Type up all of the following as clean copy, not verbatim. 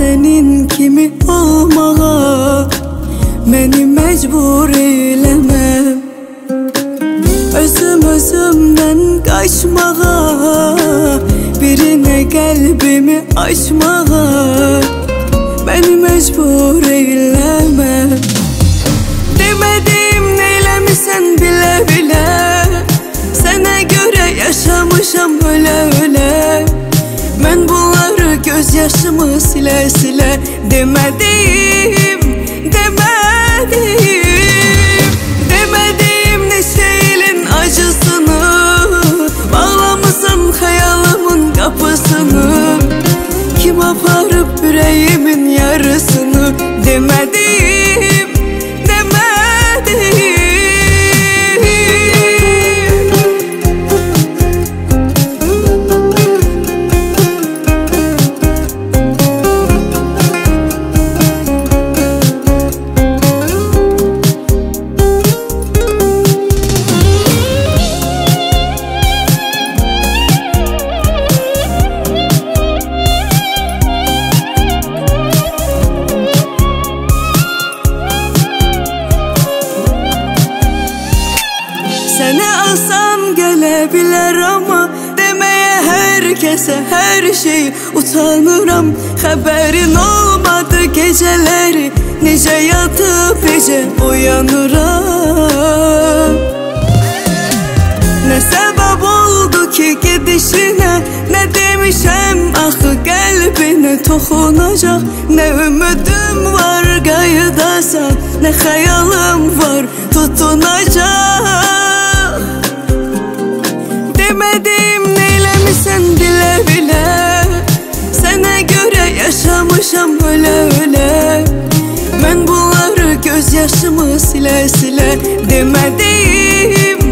senin kimi olmağa məni məcbur eyləməm. Özümdən qaçmağa, birinə qəlbimi açmağa məni məcbur eyləməm. Demədim neyləmisən bilə-bilə, sənə görə yaşamışam ölə-ölə. Mən bunları göz yaşımı silə-silə demədim, demədim neçə ilin acısını, bağlamısan xəyalımın qapısını. Kim aparıb ürəyimin yarısını, demədim. Sənə asan gələ bilər amma deməyə hər kəsə hər şey utanıram. Xəbərin olmadı gecələri, necə yatıb necə uyanıram. Nə səbəb oldu ki gedişinə, nə demişəm axı qəlbinə toxunacaq. Nə ümidim var qayıdasan, nə xəyalım var tutunacaq. Demədim neyləmisən bilə-bilə, sənə görə yaşamışam ölə-ölə. Mən bunları göz yaşımı silə-silə demədim,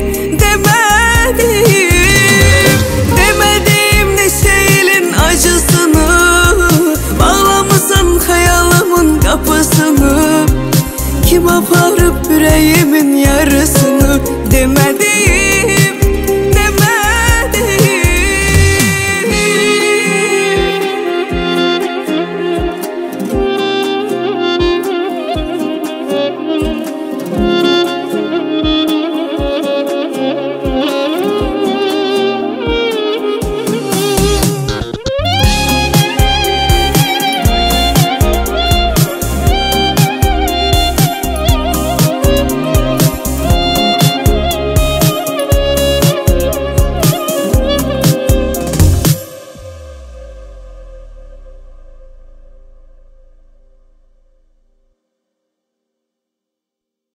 demədim neçə ilin acısını, bağlamısan xəyalımın qapısını. Kim aparıb ürəyimin yarısını.